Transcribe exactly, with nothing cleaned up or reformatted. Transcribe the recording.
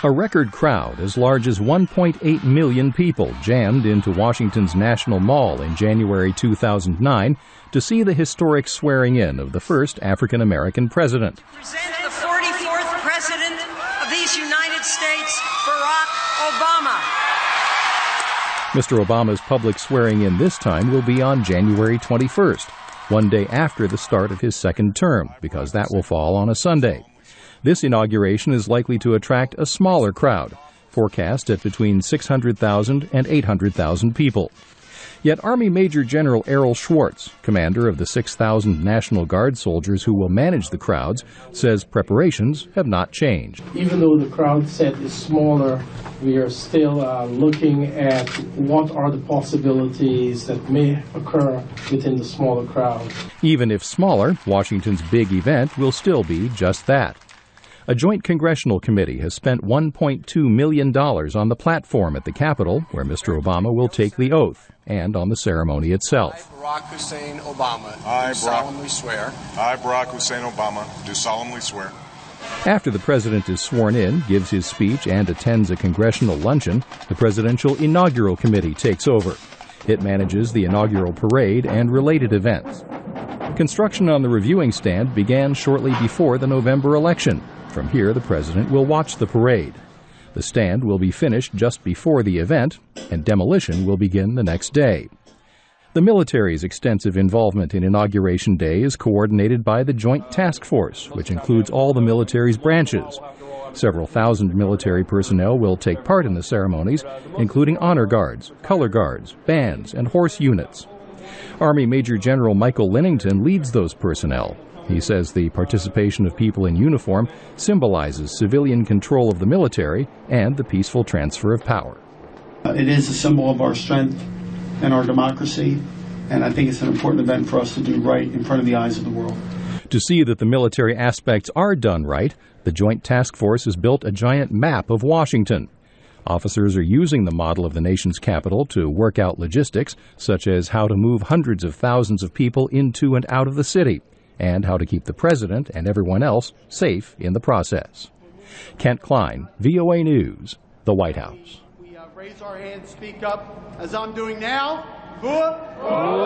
A record crowd as large as one point eight million people jammed into Washington's National Mall in January two thousand nine to see the historic swearing-in of the first African-American president. Present the forty-fourth President of these United States, Barack Obama. Mister Obama's public swearing-in this time will be on January twenty-first, one day after the start of his second term, because that will fall on a Sunday. This inauguration is likely to attract a smaller crowd, forecast at between six hundred thousand and eight hundred thousand people. Yet Army Major General Errol Schwartz, commander of the six thousand National Guard soldiers who will manage the crowds, says preparations have not changed. Even though the crowd set is smaller, we are still uh, looking at what are the possibilities that may occur within the smaller crowd. Even if smaller, Washington's big event will still be just that. A joint congressional committee has spent one point two million dollars on the platform at the Capitol, where Mister Obama will take the oath, and on the ceremony itself. I, Barack Hussein Obama, I, do solemnly swear. I, Barack Hussein Obama, do solemnly swear. After the president is sworn in, gives his speech, and attends a congressional luncheon, the Presidential Inaugural Committee takes over. It manages the inaugural parade and related events. Construction on the reviewing stand began shortly before the November election. From here, the president will watch the parade. The stand will be finished just before the event, and demolition will begin the next day. The military's extensive involvement in Inauguration Day is coordinated by the Joint Task Force, which includes all the military's branches. Several thousand military personnel will take part in the ceremonies, including honor guards, color guards, bands, and horse units. Army Major General Michael Linnington leads those personnel. He says the participation of people in uniform symbolizes civilian control of the military and the peaceful transfer of power. It is a symbol of our strength and our democracy, and I think it's an important event for us to do right in front of the eyes of the world. To see that the military aspects are done right, the Joint Task Force has built a giant map of Washington. Officers are using the model of the nation's capital to work out logistics, such as how to move hundreds of thousands of people into and out of the city, and how to keep the president and everyone else safe in the process. Kent Klein, V O A News, the White House. We uh, raise our hands, speak up, as I'm doing now.